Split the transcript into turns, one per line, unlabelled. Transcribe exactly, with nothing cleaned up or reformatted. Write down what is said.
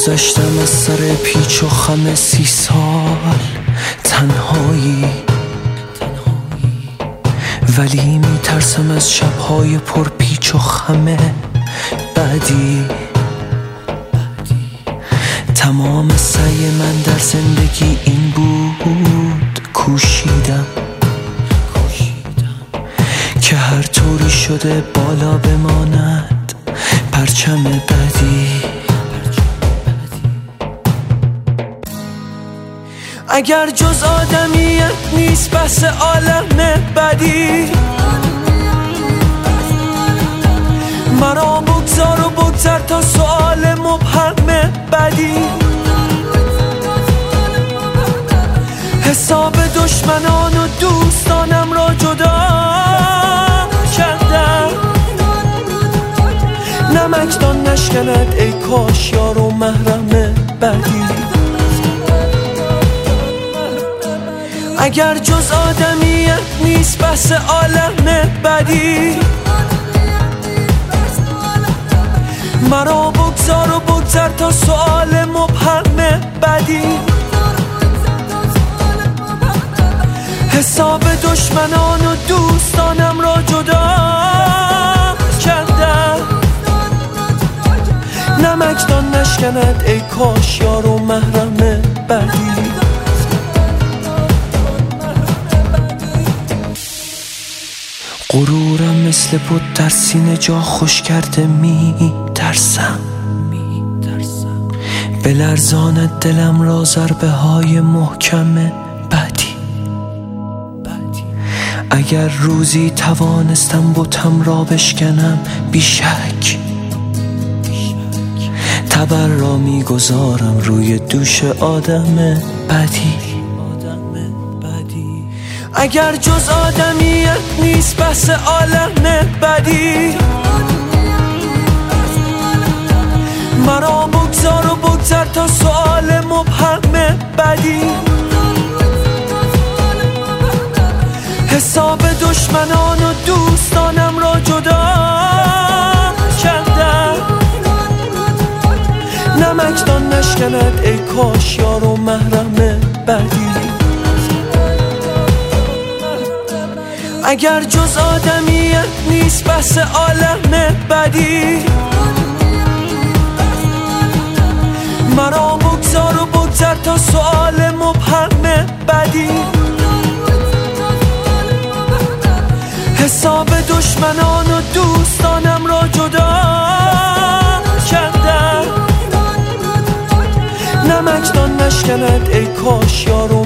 گذشتم از سر پیچ و خم سی سال تنهایی، ولی میترسم از شبهای پر پیچ و خم بعدی. تمام سعی من در زندگی این بود، کوشیدم که هر طوری شده بالا بماند پرچم بعدی. اگر جز آدمیت نیست بس عالم بدی، مرا بگذار و بگذر تا سؤال مبهم بدی. حساب دشمنان و دوستانم را جدا کردم، نمکدان نشکند ای کاش یار و محرم بدی. اگر جز آدمیت نیست بس عالم بدی، مرا بگذار و بگذر تا سؤال مبهم بدی. حساب دشمنان و دوستانم را جدا کردم، نمکدان نشکند ای کاش یار و محرم بدی. غرورم مثل بود در سینه جا خوش کرده، می ترسم بلرزاند دلم را ضربه های محکم بعدی. اگر روزی توانستم بتم را بشکنم بیشک، تبر را می گذارم روی دوش آدم بعدی. اگر جز آدمیت نیست بس عالم بدی، مرا بگذار و بگذر تا سؤال مبهم بدی. حساب دشمنان و دوستانم را جدا کردم، نمکدان نشکند ای کاش یار و محرم بدی. اگر جز آدمیت نیست بس عالم بدی، مرا بگذار و بگذر تا سؤال مبهم بدی. حساب دشمنان و دوستانم را جدا کردم، نمکدان نشکند ای کاش یار